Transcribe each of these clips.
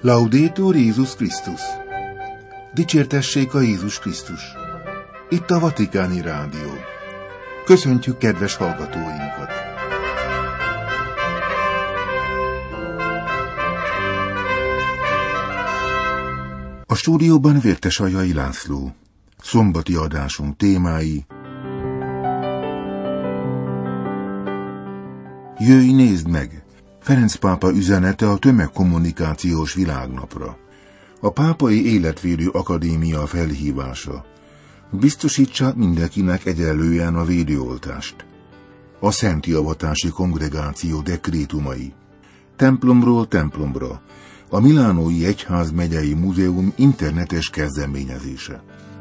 Laudetur Jézus Krisztus! Dicsértessék a Jézus Krisztus! Itt a Vatikáni Rádió. Köszöntjük kedves hallgatóinkat! A stúdióban Vértesajai László. Szombati adásunk témái: Jöjj, nézd meg! Ferenc pápa üzenete a tömegkommunikációs világnapra. A Pápai Életvédő Akadémia felhívása: biztosítsák mindenkinek egyenlően a védőoltást. A Szent Javatási Kongregáció dekrétumai. Templomról templomra. A Milánói Egyházmegyei Múzeum internetes kezdeményezése.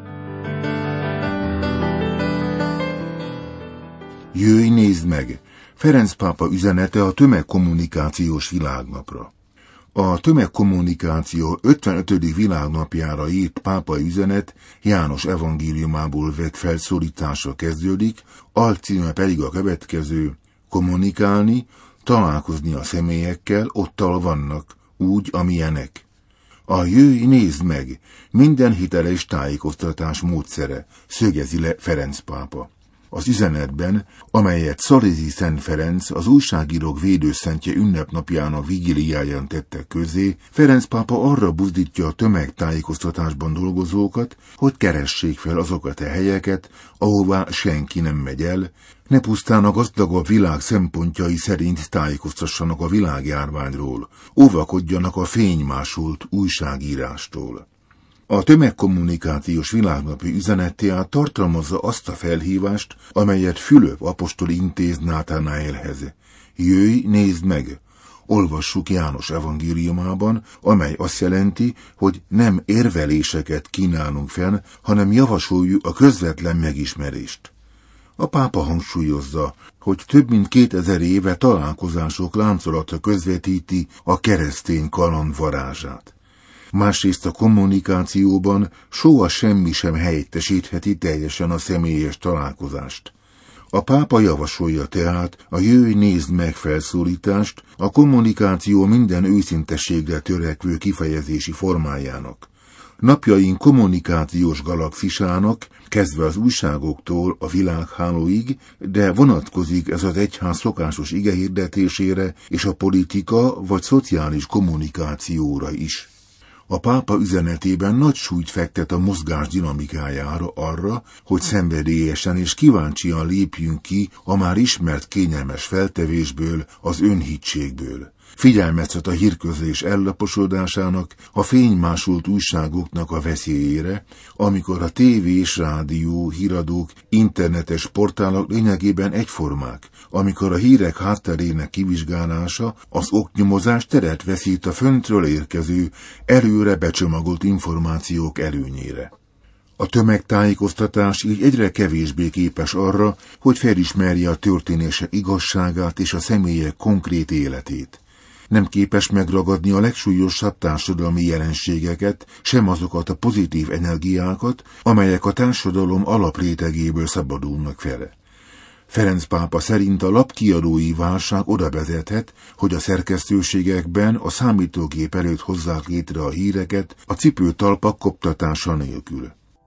Jöjj, nézd meg! Ferenc pápa üzenete a tömegkommunikációs világnapra. A tömegkommunikáció 55. világnapjára írt pápai üzenet János evangéliumából vett felszólításra kezdődik, alcíme pedig a következő: kommunikálni, találkozni a személyekkel, ott, ahol vannak, úgy, amilyenek. A jöjj, nézd meg! Minden hiteles tájékoztatás módszere, szögezi le Ferenc pápa. Az üzenetben, amelyet Szalézi Szent Ferenc, az újságírók védőszentje ünnepnapjának vigíliáján tette közzé, Ferenc pápa arra buzdítja a tömegtájékoztatásban dolgozókat, hogy keressék fel azokat a helyeket, ahová senki nem megy el, ne pusztán a gazdagabb világ szempontjai szerint tájékoztassanak a világjárványról, óvakodjanak a fénymásult újságírástól. A tömegkommunikációs világnapi üzenetét tartalmazza azt a felhívást, amelyet Fülöp apostol intéz Nátánaelhez. Jöjj, nézd meg! Olvassuk János evangéliumában, amely azt jelenti, hogy nem érveléseket kínálunk fel, hanem javasoljuk a közvetlen megismerést. A pápa hangsúlyozza, hogy több mint 2000 éve találkozások láncolata közvetíti a keresztény kaland varázsát. Másrészt a kommunikációban soha semmi sem helyettesítheti teljesen a személyes találkozást. A pápa javasolja tehát a jöjj, nézd meg felszólítást a kommunikáció minden őszintességre törekvő kifejezési formájának. Napjaink kommunikációs galaxisának, kezdve az újságoktól a világhálóig, de vonatkozik ez az egyház szokásos igehirdetésére és a politika vagy szociális kommunikációra is. A pápa üzenetében nagy súlyt fektet a mozgás dinamikájára, arra, hogy szenvedélyesen és kíváncsian lépjünk ki a már ismert kényelmes feltevésből, az önhitségből. Figyelmeztet a hírközlés ellaposodásának, a fénymásult újságoknak a veszélyére, amikor a tévés, rádió, híradók, internetes portálok lényegében egyformák, amikor a hírek hátterének kivizsgálása, az oknyomozás teret veszít a föntről érkező, előre becsomagolt információk előnyére. A tömegtájékoztatás így egyre kevésbé képes arra, hogy felismerje a történések igazságát és a személyek konkrét életét. Nem képes megragadni a legsúlyosabb társadalmi jelenségeket, sem azokat a pozitív energiákat, amelyek a társadalom alaprétegéből szabadulnak fel. Ferenc pápa szerint a lapkiadói válság oda vezethet, hogy a szerkesztőségekben a számítógép előtt hozzák létre a híreket a cipőtalpak koptatása nélkül.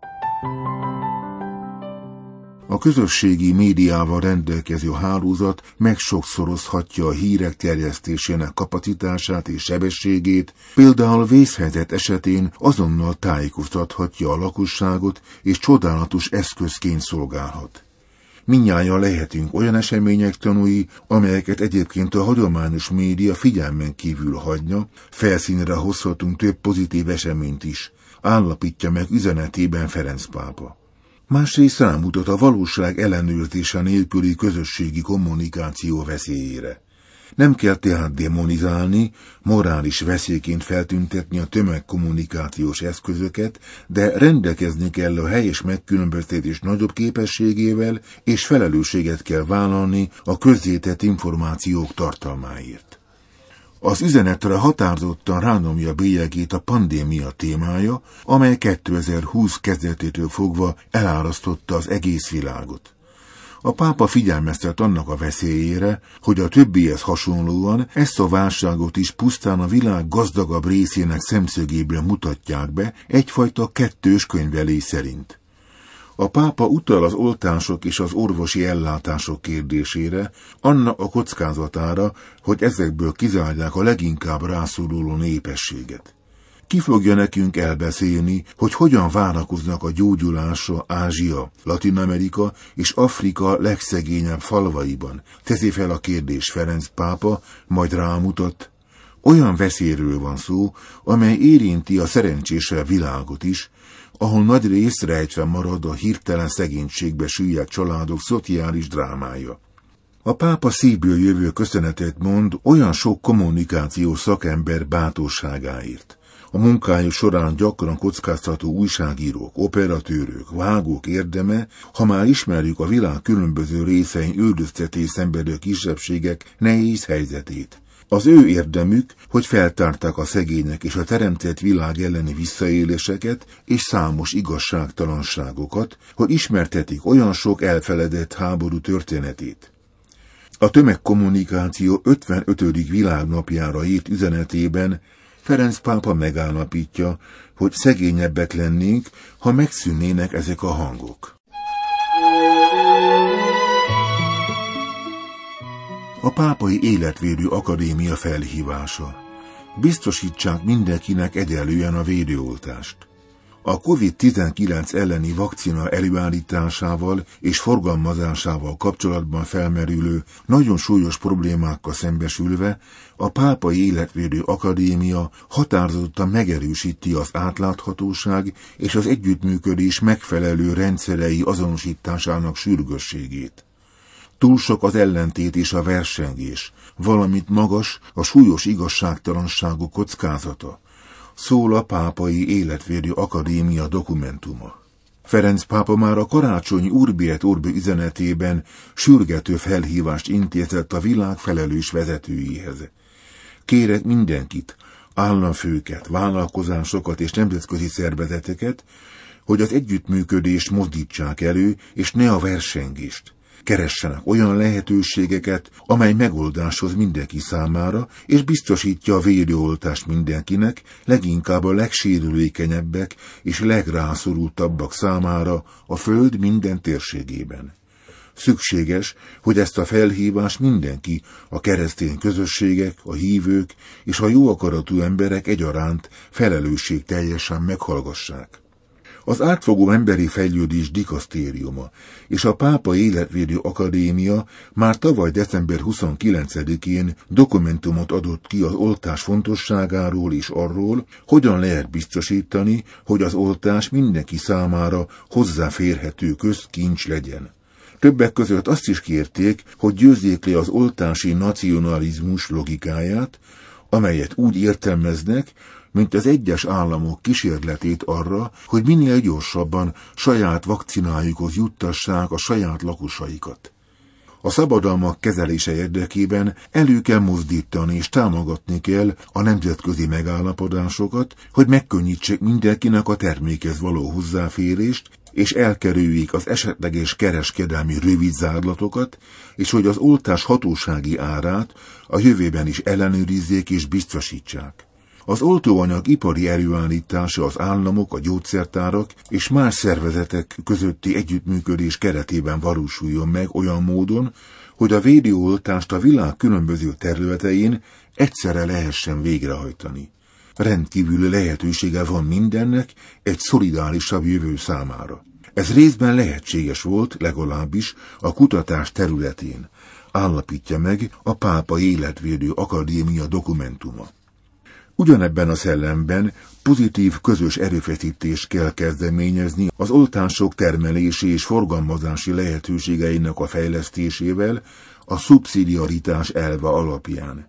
A közösségi médiával rendelkező hálózat megsokszorozhatja a hírek terjesztésének kapacitását és sebességét, például vészhelyzet esetén azonnal tájékoztathatja a lakosságot és csodálatos eszközként szolgálhat. Mindnyájan lehetünk olyan események tanúi, amelyeket egyébként a hagyományos média figyelmen kívül hagyna, felszínre hozhatunk több pozitív eseményt is, állapítja meg üzenetében Ferenc pápa. Másrészt rámutat a valóság ellenőrzése nélküli közösségi kommunikáció veszélyére. Nem kell tehát demonizálni, morális veszélyként feltüntetni a tömegkommunikációs eszközöket, de rendelkezni kell a helyes megkülönböztetés nagyobb képességével, és felelősséget kell vállalni a közzétett információk tartalmáért. Az üzenetre határozottan ránomja bélyegét a pandémia témája, amely 2020 kezdetétől fogva elárasztotta az egész világot. A pápa figyelmeztet annak a veszélyére, hogy a többihez hasonlóan ezt a válságot is pusztán a világ gazdagabb részének szemszögéből mutatják be, egyfajta kettős könyvelés szerint. A pápa utal az oltások és az orvosi ellátások kérdésére, annak a kockázatára, hogy ezekből kizárják a leginkább rászoruló népességet. Ki fogja nekünk elbeszélni, hogy hogyan várakoznak a gyógyulásra Ázsia, Latin-Amerika és Afrika legszegényebb falvaiban? Teszi fel a kérdés Ferenc pápa, majd rámutat. Olyan veszélyről van szó, amely érinti a szerencsésebb világot is, ahol nagy rész rejtve marad a hirtelen szegénységbe süllyedt családok szociális drámája. A pápa szívből jövő köszönetet mond olyan sok kommunikációs szakember bátorságáért. A munkájuk során gyakran kockáztató újságírók, operatőrök, vágók érdeme, ha már ismerjük a világ különböző részein üldöztetés szenvedő kisebbségek nehéz helyzetét. Az ő érdemük, hogy feltárták a szegények és a teremtett világ elleni visszaéléseket és számos igazságtalanságokat, hogy ismertetik olyan sok elfeledett háború történetét. A tömegkommunikáció 55. világnapjára írt üzenetében Ferenc pápa megállapítja, hogy szegényebbek lennénk, ha megszűnnének ezek a hangok. A Pápai Életvédő Akadémia felhívása. Biztosítsák mindenkinek egyenlően a védőoltást. A COVID-19 elleni vakcina előállításával és forgalmazásával kapcsolatban felmerülő nagyon súlyos problémákkal szembesülve a Pápai Életvédő Akadémia határozottan megerősíti az átláthatóság és az együttműködés megfelelő rendszerei azonosításának sürgősségét. Túl sok az ellentét és a versengés, valamint magas a súlyos igazságtalanságok kockázata, szól a Pápai Életvédő Akadémia dokumentuma. Ferenc pápa már a karácsonyi Urbi et Orbi üzenetében sürgető felhívást intézett a világ felelős vezetőihez. Kérek mindenkit, államfőket, vállalkozásokat és nemzetközi szervezeteket, hogy az együttműködést mozdítsák elő, és ne a versengést. Keressenek olyan lehetőségeket, amely megoldáshoz mindenki számára, és biztosítja a védőoltást mindenkinek, leginkább a legsérülékenyebbek és legrászorultabbak számára a Föld minden térségében. Szükséges, hogy ezt a felhívást mindenki, a keresztény közösségek, a hívők és a jó akaratú emberek egyaránt felelősségteljesen meghallgassák. Az átfogó emberi fejlődés dikasztériuma és a Pápai Életvédő Akadémia már tavaly december 29-én dokumentumot adott ki az oltás fontosságáról és arról, hogyan lehet biztosítani, hogy az oltás mindenki számára hozzáférhető közkincs legyen. Többek között azt is kérték, hogy győzzék le az oltási nacionalizmus logikáját, amelyet úgy értelmeznek, mint az egyes államok kísérletét arra, hogy minél gyorsabban saját vakcinájukhoz juttassák a saját lakosaikat. A szabadalmak kezelése érdekében elő kell mozdítani és támogatni kell a nemzetközi megállapodásokat, hogy megkönnyítsék mindenkinek a termékhez való hozzáférést, és elkerüljék az esetleges kereskedelmi rövidzárlatokat, és hogy az oltás hatósági árát a jövőben is ellenőrizzék és biztosítsák. Az oltóanyag ipari előállítása az államok, a gyógyszertárak és más szervezetek közötti együttműködés keretében valósuljon meg olyan módon, hogy a védőoltást a világ különböző területein egyszerre lehessen végrehajtani. Rendkívüli lehetősége van mindennek egy szolidárisabb jövő számára. Ez részben lehetséges volt, legalábbis a kutatás területén, állapítja meg a Pápai Életvédő Akadémia dokumentuma. Ugyanebben a szellemben pozitív közös erőfeszítést kell kezdeményezni az oltások termelési és forgalmazási lehetőségeinek a fejlesztésével a szubszidiaritás elve alapján.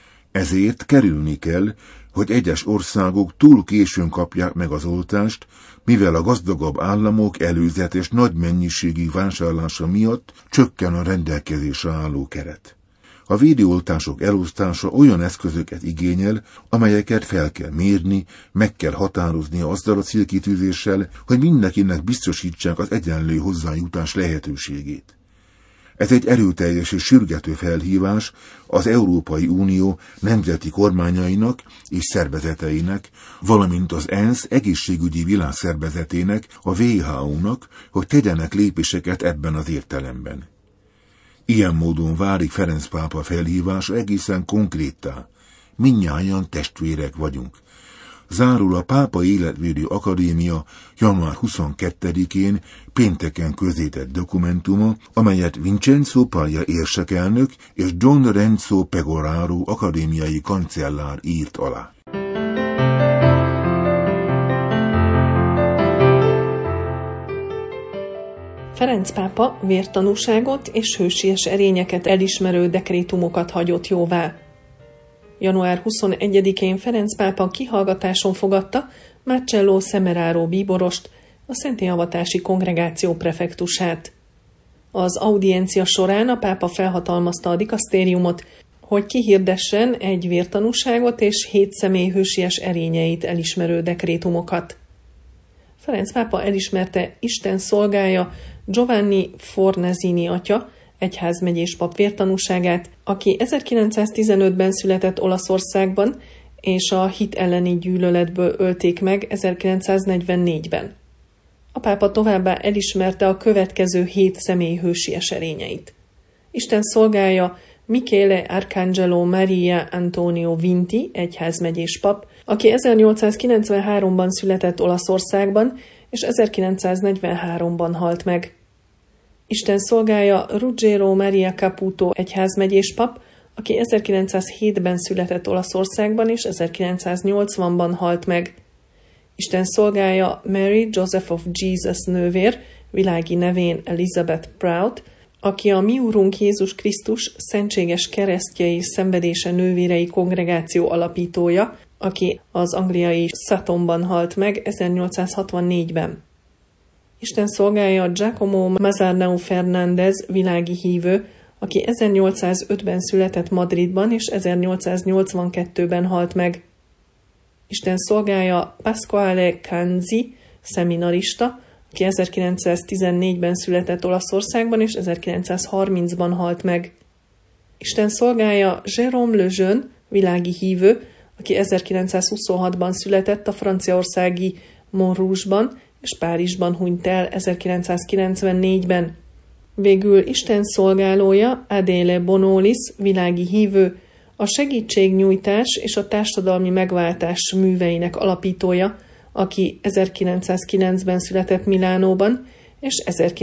Ezért kerülni kell, hogy egyes országok túl későn kapják meg az oltást, mivel a gazdagabb államok előzetes nagy mennyiségű vásárlása miatt csökken a rendelkezésre álló keret. A védőoltások elosztása olyan eszközöket igényel, amelyeket fel kell mérni, meg kell határozni azzal a célkitűzéssel, hogy mindenkinek biztosítsák az egyenlő hozzájutás lehetőségét. Ez egy erőteljes és sürgető felhívás az Európai Unió nemzeti kormányainak és szervezeteinek, valamint az ENSZ egészségügyi világszervezetének, a WHO-nak, hogy tegyenek lépéseket ebben az értelemben. Ilyen módon válik Ferenc pápa felhívása egészen konkréttá. Mindnyájan testvérek vagyunk. Zárul a Pápai Életvédő Akadémia január 22-én pénteken közzétett dokumentuma, amelyet Vincenzo Paglia érsekelnök és John Renzo Pegoraro akadémiai kancellár írt alá. Ferenc pápa vértanúságot és hősies erényeket elismerő dekrétumokat hagyott jóvá. Január 21-én Ferenc pápa kihallgatáson fogadta Marcello Semeraro bíborost, a Szentélyavatási Kongregáció prefektusát. Az audiencia során a pápa felhatalmazta a dikasztériumot, hogy kihirdessen egy vértanúságot és 7 személy hősies erényeit elismerő dekrétumokat. Ferenc pápa elismerte Isten szolgája Giovanni Fornazini atya, egyházmegyés pap vértanúságát, aki 1915-ben született Olaszországban, és a hit elleni gyűlöletből ölték meg 1944-ben. A pápa továbbá elismerte a következő 7 személy hősies erényeit. Isten szolgája Michele Arcangelo Maria Antonio Vinti, egyházmegyés pap, aki 1893-ban született Olaszországban, és 1943-ban halt meg. Isten szolgája Ruggero Maria Caputo, egyházmegyés pap, aki 1907-ben született Olaszországban, és 1980-ban halt meg. Isten szolgája Mary Joseph of Jesus nővér, világi nevén Elizabeth Prout, aki a Mi Úrunk Jézus Krisztus szentséges keresztjei szenvedése nővérei kongregáció alapítója, aki az angliai Suttonban halt meg 1864-ben. Isten szolgája Giacomo Mazzarnau Fernández, világi hívő, aki 1805-ben született Madridban és 1882-ben halt meg. Isten szolgája Pasquale Canzi, szeminarista, aki 1914-ben született Olaszországban és 1930-ban halt meg. Isten szolgája Jérôme Lejeune, világi hívő, aki 1926-ban született a franciaországi Montrouge-ban és Párizsban hunyt el 1994-ben. Végül Isten szolgálója Adele Bonolis, világi hívő, a segítségnyújtás és a társadalmi megváltás műveinek alapítója, aki 1909-ben született Milánóban, és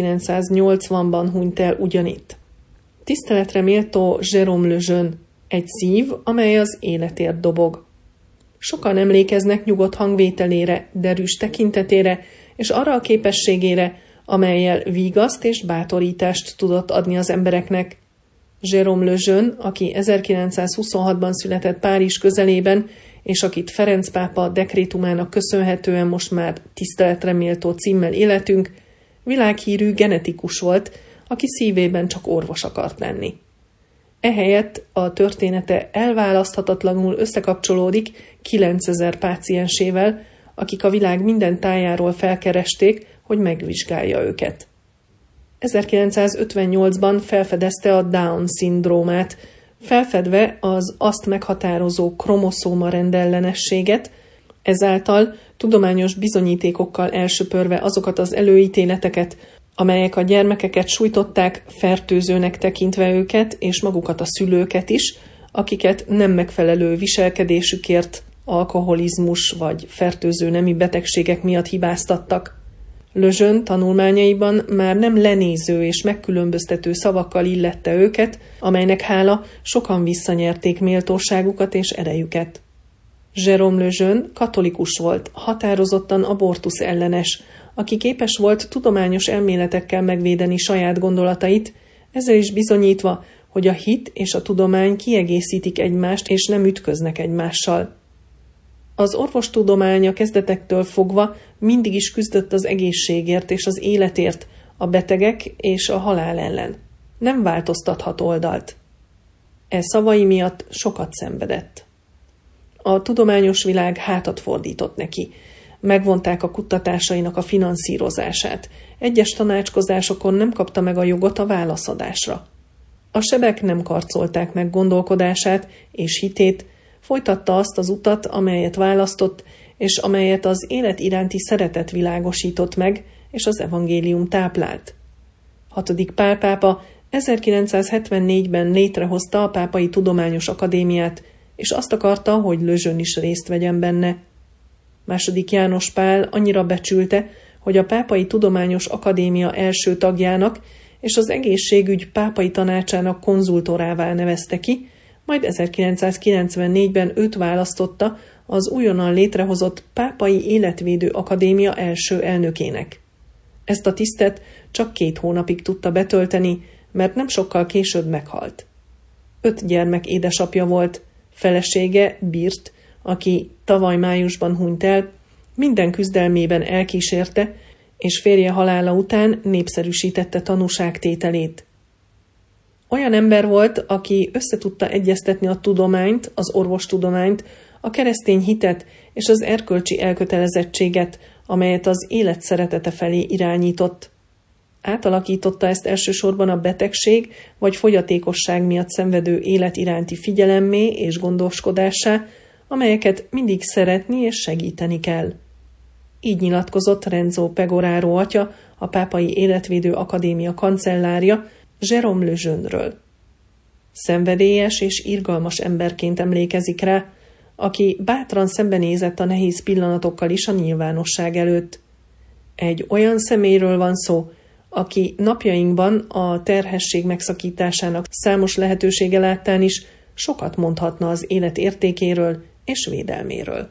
1980-ban hunyt el ugyanitt. Tiszteletre méltó Jérôme Lejeune, egy szív, amely az életért dobog. Sokan emlékeznek nyugodt hangvételére, derűs tekintetére, és arra a képességére, amellyel vigaszt és bátorítást tudott adni az embereknek. Jérôme Lejeune, aki 1926-ban született Párizs közelében, és akit Ferenc pápa dekrétumának köszönhetően most már tiszteletre méltó címmel életünk, világhírű genetikus volt, aki szívében csak orvos akart lenni. Ehelyett a története elválaszthatatlanul összekapcsolódik 9000 páciensével, akik a világ minden tájáról felkeresték, hogy megvizsgálja őket. 1958-ban felfedezte a Down-szindrómát, felfedve az azt meghatározó kromoszóma rendellenességet, ezáltal tudományos bizonyítékokkal elsöpörve azokat az előítéleteket, amelyek a gyermekeket sújtották, fertőzőnek tekintve őket és magukat a szülőket is, akiket nem megfelelő viselkedésükért, alkoholizmus vagy fertőző nemi betegségek miatt hibáztattak. Lejeune tanulmányaiban már nem lenéző és megkülönböztető szavakkal illette őket, amelynek hála sokan visszanyerték méltóságukat és erejüket. Jérôme Lejeune katolikus volt, határozottan abortusz ellenes, aki képes volt tudományos elméletekkel megvédeni saját gondolatait, ezzel is bizonyítva, hogy a hit és a tudomány kiegészítik egymást és nem ütköznek egymással. Az orvostudomány a kezdetektől fogva mindig is küzdött az egészségért és az életért, a betegek és a halál ellen. Nem változtathat oldalt. E szavai miatt sokat szenvedett. A tudományos világ hátat fordított neki. Megvonták a kuttatásainak a finanszírozását. Egyes tanácskozásokon nem kapta meg a jogot a válaszadásra. A sebek nem karcolták meg gondolkodását és hitét, folytatta azt az utat, amelyet választott, és amelyet az élet iránti szeretet világosított meg, és az evangélium táplált. 6. Pál pápa 1974-ben létrehozta a Pápai Tudományos Akadémiát, és azt akarta, hogy Lejeune is részt vegyen benne. II. János Pál annyira becsülte, hogy a Pápai Tudományos Akadémia első tagjának és az egészségügy pápai tanácsának konzultorává nevezte ki, majd 1994-ben őt választotta az újonnan létrehozott Pápai Életvédő Akadémia első elnökének. Ezt a tisztet csak 2 hónapig tudta betölteni, mert nem sokkal később meghalt. 5 gyermek édesapja volt, felesége, Birt, aki tavaly májusban hunyt el, minden küzdelmében elkísérte, és férje halála után népszerűsítette tanúságtételét. Olyan ember volt, aki összetudta egyeztetni a tudományt, az orvostudományt, a keresztény hitet és az erkölcsi elkötelezettséget, amelyet az élet szeretete felé irányított. Átalakította ezt elsősorban a betegség vagy fogyatékosság miatt szenvedő élet iránti figyelemmé és gondoskodássá, amelyeket mindig szeretni és segíteni kell. Így nyilatkozott Renzo Pegoraro atya, a Pápai Életvédő Akadémia kancellárja, Jérôme Lejeune-ről. Szenvedélyes és irgalmas emberként emlékezik rá, aki bátran szembenézett a nehéz pillanatokkal is a nyilvánosság előtt. Egy olyan személyről van szó, aki napjainkban a terhesség megszakításának számos lehetősége láttán is sokat mondhatna az élet értékéről és védelméről.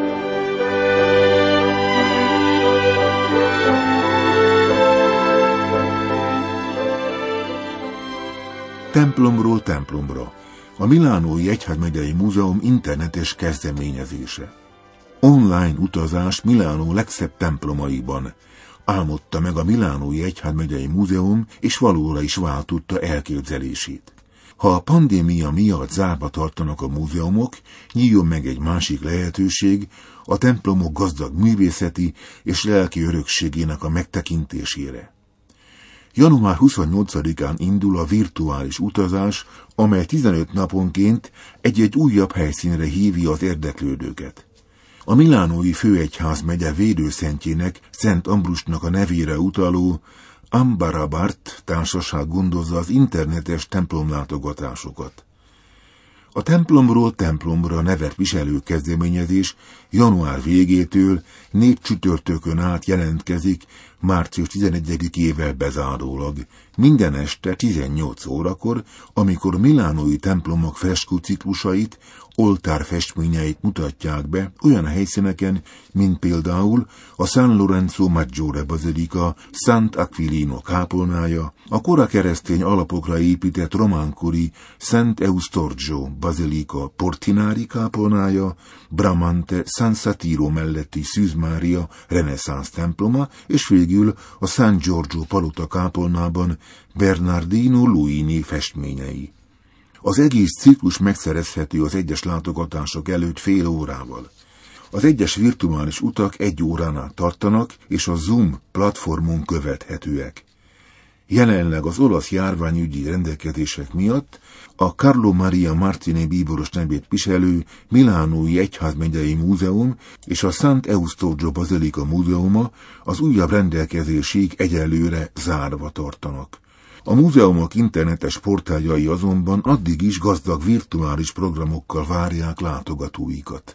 Templomról templomra. A Milánói Egyházmegyei Múzeum internetes kezdeményezése. Online utazás Milánó legszebb templomaiban. Álmodta meg a Milánói Egyházmegyei Múzeum, és valóra is váltotta elképzelését. Ha a pandémia miatt zárva tartanak a múzeumok, nyíljon meg egy másik lehetőség, a templomok gazdag művészeti és lelki örökségének a megtekintésére. Január 28-án indul a virtuális utazás, amely 15 naponként egy-egy újabb helyszínre hívja az érdeklődőket. A Milánói Főegyházmegye védőszentjének, Szent Ambrusnak a nevére utaló Ambarabart társaság gondozza az internetes templomlátogatásokat. A templomról templomra nevet viselő kezdeményezés január végétől 4 csütörtökön át jelentkezik, március 11-ével bezárólag, minden este 18 órakor, amikor milánói templomok freskóciklusait, oltárfestményeit mutatják be olyan helyszíneken, mint például a San Lorenzo Maggiore Bazilika Sant'Aquilino kápolnája, a kora keresztény alapokra épített románkori Szent Eustorgio Bazilika Portinari kápolnája, Bramante San Satiro melletti Szűz Mária reneszánsz temploma, és végül a San Giorgio palota kápolnában Bernardino Luini festményei. Az egész ciklus megszerezhető az egyes látogatások előtt fél órával. Az egyes virtuális utak 1 órán át tartanak, és a Zoom platformon követhetőek. Jelenleg az olasz járványügyi rendelkezések miatt a Carlo Maria Martini bíboros nevét viselő Milánói Egyházmegyei Múzeum és a Szent Eustorgio Bazilika Múzeuma az újabb rendelkezésig egyelőre zárva tartanak. A múzeumok internetes portáljai azonban addig is gazdag virtuális programokkal várják látogatóikat.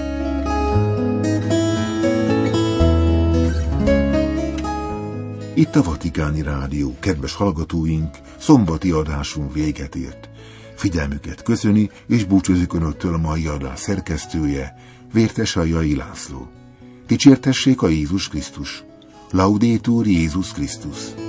Itt a Vatikáni Rádió, kedves hallgatóink, szombati adásunk véget ért. Figyelmüket köszöni és búcsúzik önöktől a mai adás szerkesztője, Vértesajjai László. Dicsértessék a Jézus Krisztus! Laudetur Jézus Krisztus!